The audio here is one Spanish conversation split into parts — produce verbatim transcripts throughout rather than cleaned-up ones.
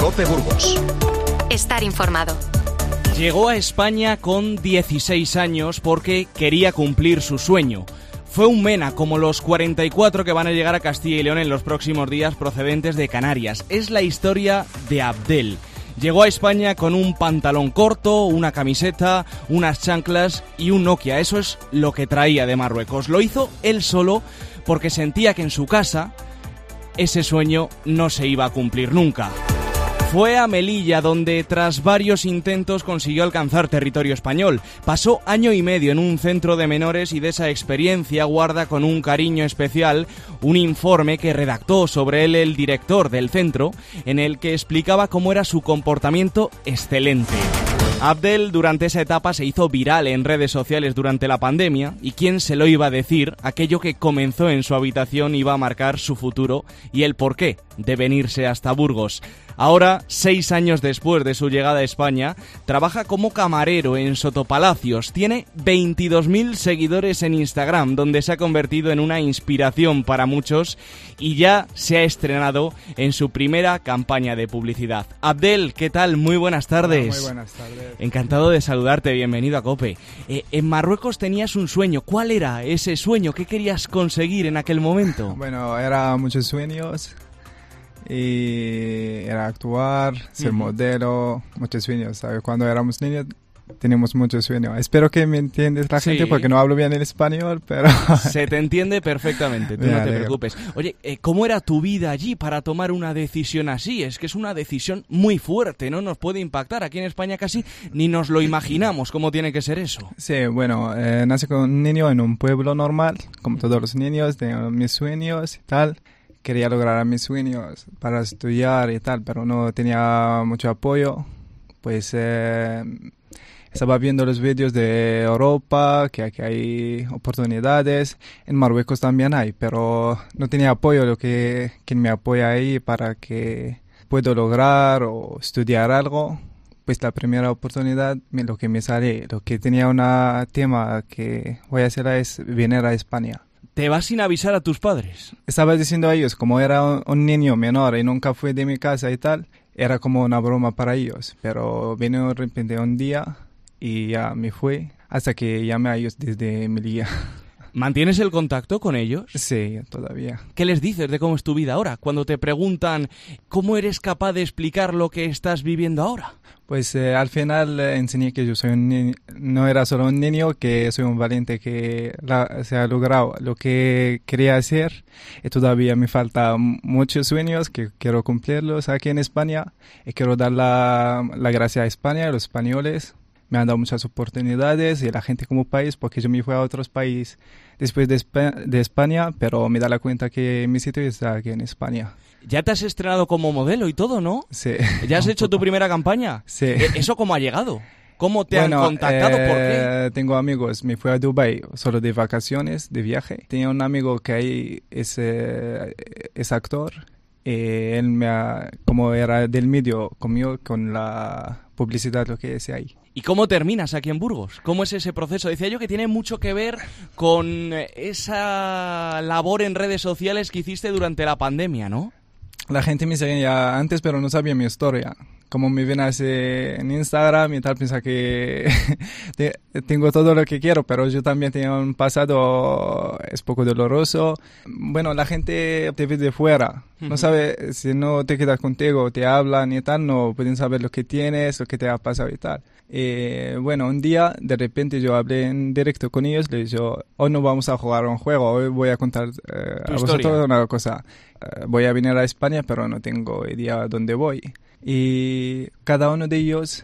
COPE Burgos. Estar informado. Llegó a España con dieciséis años porque quería cumplir su sueño. Fue un mena como los cuarenta y cuatro que van a llegar a Castilla y León en los próximos días procedentes de Canarias. Es la historia de Abdel. Llegó a España con un pantalón corto, una camiseta, unas chanclas y un Nokia. Eso es lo que traía de Marruecos. Lo hizo él solo porque sentía que en su casa ese sueño no se iba a cumplir nunca. Fue a Melilla donde tras varios intentos consiguió alcanzar territorio español. Pasó año y medio en un centro de menores y de esa experiencia guarda con un cariño especial un informe que redactó sobre él el director del centro, en el que explicaba cómo era su comportamiento excelente. Abdel durante esa etapa se hizo viral en redes sociales durante la pandemia y quién se lo iba a decir, aquello que comenzó en su habitación iba a marcar su futuro y el porqué de venirse hasta Burgos. Ahora, seis años después de su llegada a España, trabaja como camarero en Sotopalacios. Tiene veintidós mil seguidores en Instagram, donde se ha convertido en una inspiración para muchos y ya se ha estrenado en su primera campaña de publicidad. Abdel, ¿qué tal? Muy buenas tardes. Muy buenas tardes. Encantado de saludarte, bienvenido a COPE. Eh, en Marruecos tenías un sueño. ¿Cuál era ese sueño? ¿Qué querías conseguir en aquel momento? Bueno, eran muchos sueños. Y era actuar, ser uh-huh. modelo, muchos sueños, ¿sabes? Cuando éramos niños teníamos muchos sueños. Espero que me entiendes la sí. gente porque no hablo bien el español, pero... Se te entiende perfectamente, tú me no te preocupes. Oye, eh, ¿cómo era tu vida allí para tomar una decisión así? Es que es una decisión muy fuerte, ¿no? Nos puede impactar. Aquí en España casi ni nos lo imaginamos cómo tiene que ser eso. Sí, bueno, eh, nací con un niño en un pueblo normal, como todos los niños, tengo mis sueños y tal. Quería lograr mis sueños para estudiar y tal, pero no tenía mucho apoyo. Pues eh, estaba viendo los vídeos de Europa, que aquí hay oportunidades. En Marruecos también hay, pero no tenía apoyo, lo que quien me apoya ahí para que pueda lograr o estudiar algo. Pues la primera oportunidad, lo que me sale, lo que tenía un tema que voy a hacer es venir a España. ¿Te vas sin avisar a tus padres? Estaba diciendo a ellos, como era un, un niño menor y nunca fui de mi casa y tal, era como una broma para ellos. Pero vino de repente un día y ya me fui hasta que llamé a ellos desde Melilla. ¿Mantienes el contacto con ellos? Sí, todavía. ¿Qué les dices de cómo es tu vida ahora? Cuando te preguntan cómo eres capaz de explicar lo que estás viviendo ahora. Pues eh, al final eh, enseñé que yo soy un niño, no era solo un niño, que soy un valiente que la, se ha logrado lo que quería hacer y todavía me faltan muchos sueños que quiero cumplirlos aquí en España y quiero dar la, la gracia a España, a los españoles. Me han dado muchas oportunidades y a la gente como país, porque yo me fui a otros países después de, Espa- de España, pero me da la cuenta que mi sitio está aquí en España. Ya te has estrenado como modelo y todo, ¿no? Sí. ¿Ya has hecho tu primera campaña? Sí. ¿Eso cómo ha llegado? ¿Cómo te bueno, han contactado? Eh, ¿Por qué? Tengo amigos. Me fui a Dubái solo de vacaciones, de viaje. Tenía un amigo que ahí es, eh, es actor. Y él me ha, como era del medio, conmigo con la publicidad, lo que es ahí. ¿Y cómo terminas aquí en Burgos? ¿Cómo es ese proceso? Decía yo que tiene mucho que ver con esa labor en redes sociales que hiciste durante la pandemia, ¿no? La gente me seguía antes, pero no sabía mi historia. Como me ven así en Instagram y tal, piensa que tengo todo lo que quiero, pero yo también tengo un pasado, es poco doloroso. Bueno, la gente te ve de fuera, no sabe, si no te quedas contigo, te hablan y tal, no pueden saber lo que tienes, lo que te ha pasado y tal. Y bueno, un día, de repente yo hablé en directo con ellos, les dije, hoy no vamos a jugar un juego, hoy voy a contar eh, a vosotros una cosa. Eh, voy a venir a España, pero no tengo idea dónde voy. Y cada uno de ellos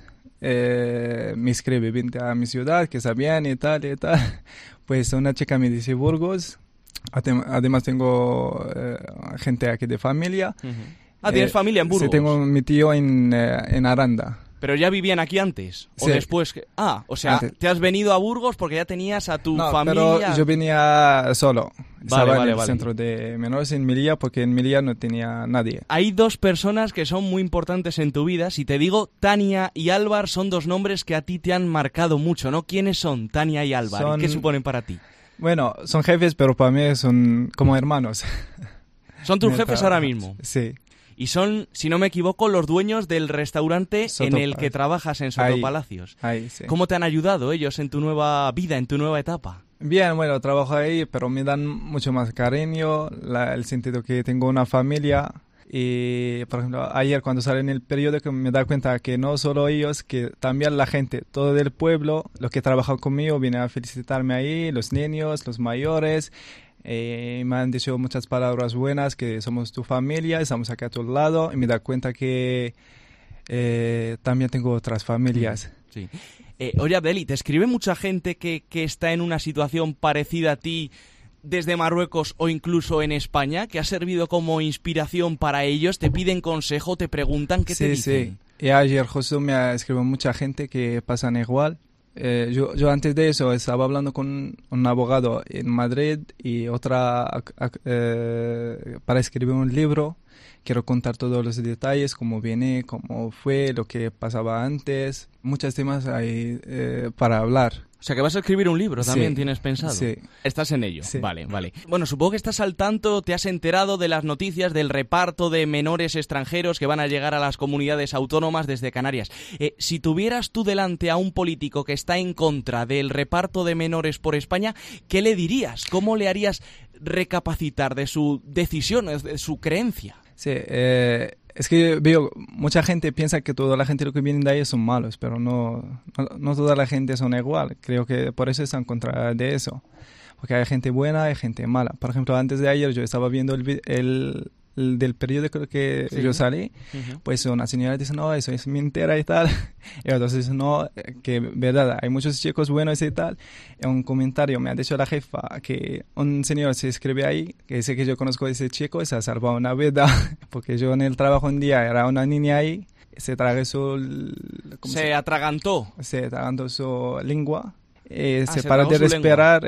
eh, me escribe, vente a mi ciudad, que está bien y tal y tal. Pues una chica me dice Burgos, además tengo eh, gente aquí de familia. Uh-huh. Ah, ¿tienes eh, familia en Burgos? Sí, tengo mi tío en, eh, en Aranda. ¿Pero ya vivían aquí antes? ¿O sí. después? Que... Ah, o sea, antes. Te has venido a Burgos porque ya tenías a tu no, familia... pero yo venía solo. Vale, Estaba vale, en el vale. centro de menores en Melilla porque en Melilla no tenía nadie. Hay dos personas que son muy importantes en tu vida. Si te digo Tania y Álvar, son dos nombres que a ti te han marcado mucho, ¿no? ¿Quiénes son Tania y Álvar? Son... ¿Qué suponen para ti? Bueno, son jefes, pero para mí son como hermanos. ¿Son tus jefes ahora mismo? Sí. Y son, si no me equivoco, los dueños del restaurante Soto en el Palacios. que trabajas en Soto Ahí, Palacios. Ahí, sí. ¿Cómo te han ayudado ellos en tu nueva vida, en tu nueva etapa? Bien, bueno, trabajo ahí, pero me dan mucho más cariño, la- el sentido que tengo una familia. Y, por ejemplo, ayer cuando sale en el periódico me da cuenta que no solo ellos, que también la gente, todo del pueblo, los que trabajan conmigo, vienen a felicitarme ahí, los niños, los mayores. Eh, me han dicho muchas palabras buenas, que somos tu familia, estamos aquí a tu lado. Y me da cuenta que eh, también tengo otras familias. Sí. Eh, oye, Abdeli, ¿te escribe mucha gente que, que está en una situación parecida a ti desde Marruecos o incluso en España, que ha servido como inspiración para ellos? ¿Te piden consejo, te preguntan qué Sí, te dicen? sí. Y ayer justo me ha escrito mucha gente que pasan igual. Eh, yo, yo antes de eso estaba hablando con un abogado en Madrid y otra ac- ac- eh, para escribir un libro. Quiero contar todos los detalles, cómo viene, cómo fue, lo que pasaba antes. Muchos temas hay eh, para hablar. O sea, que vas a escribir un libro, también Sí, tienes pensado. sí. Estás en ello. Sí. Vale, vale. Bueno, supongo que estás al tanto, te has enterado de las noticias del reparto de menores extranjeros que van a llegar a las comunidades autónomas desde Canarias. Eh, si tuvieras tú delante a un político que está en contra del reparto de menores por España, ¿qué le dirías? ¿Cómo le harías recapacitar de su decisión, de su creencia? Sí, eh, es que veo, mucha gente piensa que toda la gente lo que viene de ahí son malos, pero no, no, no toda la gente son igual. Creo que por eso están en contra de eso. Porque hay gente buena y gente mala. Por ejemplo, antes de ayer yo estaba viendo el, vi- el, el del periódico que Sí. yo salí, Uh-huh. pues una señora dice, no, eso es mentira y tal. Y otros dicen, no, eh, que verdad, hay muchos chicos buenos y tal. En un comentario me ha dicho la jefa que un señor se escribe ahí, que dice que yo conozco a ese chico y se ha salvado una vida. Porque yo en el trabajo un día era una niña ahí, se trague su... ¿cómo Se atragantó. se tragando su lengua. Eh, Ah, se se para tragó de su lengua. respirar,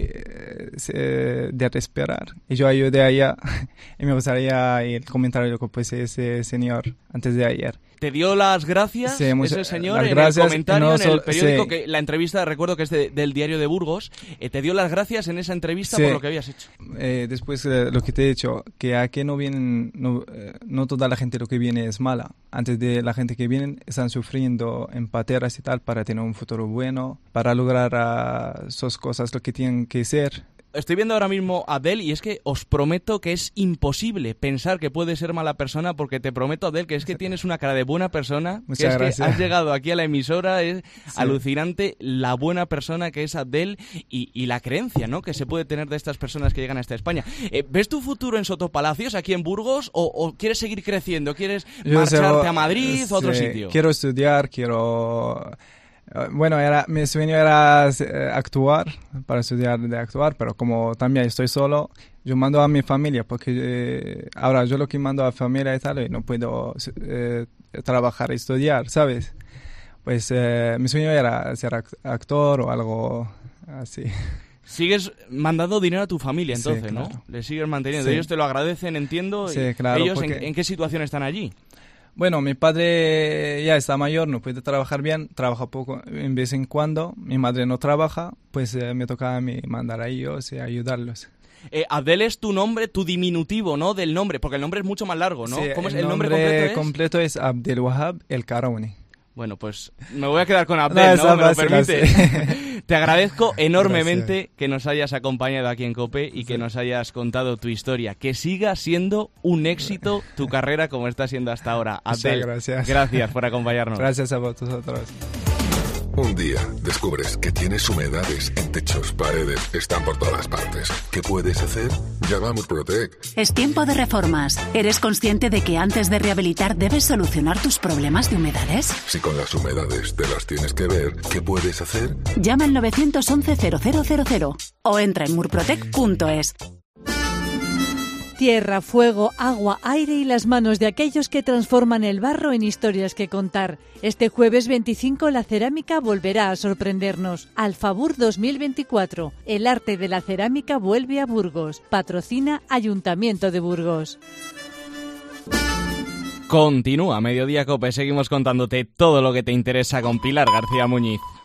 eh, se- de respirar. Y yo ayudé a ella y me gustaría el comentario que puse ese señor antes de ayer. ¿Te dio las gracias Sí, muchas- ese señor las en gracias, el comentario, no en el sol- periódico? sí. Que la entrevista, recuerdo que es de- del diario de Burgos, eh, te dio las gracias en esa entrevista Sí. por lo que habías hecho. Eh, después eh, lo que te he dicho, que aquí no vienen, no, eh, no toda la gente lo que viene es mala. Antes de la gente que viene están sufriendo en pateras y tal para tener un futuro bueno, para lograr ah, sus cosas lo que tienen que ser. Estoy viendo ahora mismo a Abdel y es que os prometo que es imposible pensar que puede ser mala persona, porque te prometo, Abdel, que es que tienes una cara de buena persona, que Muchas es que gracias. has llegado aquí a la emisora, es Sí. alucinante la buena persona que es Abdel y, y la creencia, ¿no?, que se puede tener de estas personas que llegan hasta España. Eh, ¿Ves tu futuro en Soto Palacios, aquí en Burgos, o, o quieres seguir creciendo? ¿Quieres Yo marcharte sé, a Madrid o a otro sí, sitio? Quiero estudiar, quiero... eh, Bueno, era, mi sueño era eh, actuar, para estudiar de actuar, pero como también estoy solo, yo mando a mi familia, porque eh, ahora yo lo que mando a la familia y tal, y no puedo eh, trabajar y estudiar, ¿sabes? Pues eh, mi sueño era ser act- actor o algo así. Sigues mandando dinero a tu familia, Sí, entonces, claro. ¿no? Le sigues manteniendo. Sí. Ellos te lo agradecen, entiendo. Sí, y claro, ¿Ellos en, porque- en qué situación están allí? Bueno, mi padre ya está mayor, no puede trabajar bien, trabaja poco en vez en cuando. Mi madre no trabaja, pues eh, me toca a mí mandar a ellos y ayudarlos. Eh, Abdel es tu nombre, tu diminutivo, ¿no?, del nombre, porque el nombre es mucho más largo, ¿no? Sí, ¿Cómo es el nombre, completo? Es? completo es Abdel Wahab El Karaouni. Bueno, pues me voy a quedar con Abdel, No, ¿no? es ¿Me lo fácil, permite? así. Te agradezco enormemente que nos hayas acompañado aquí en COPE y que Sí. nos hayas contado tu historia. Que siga siendo un éxito tu carrera como está siendo hasta ahora. Muchas Abdel, gracias. gracias por acompañarnos. Gracias a vosotros. Un día descubres que tienes humedades en techos, paredes, están por todas partes. ¿Qué puedes hacer? Llama a Murprotec. Es tiempo de reformas. ¿Eres consciente de que antes de rehabilitar debes solucionar tus problemas de humedades? Si con las humedades te las tienes que ver, ¿qué puedes hacer? Llama al nueve once cero cero cero cero o entra en murprotec punto es. Tierra, fuego, agua, aire y las manos de aquellos que transforman el barro en historias que contar. Este jueves veinticinco la cerámica volverá a sorprendernos. Alfabur dos mil veinticuatro. El arte de la cerámica vuelve a Burgos. Patrocina Ayuntamiento de Burgos. Continúa Mediodía COPE, seguimos contándote todo lo que te interesa con Pilar García Muñiz.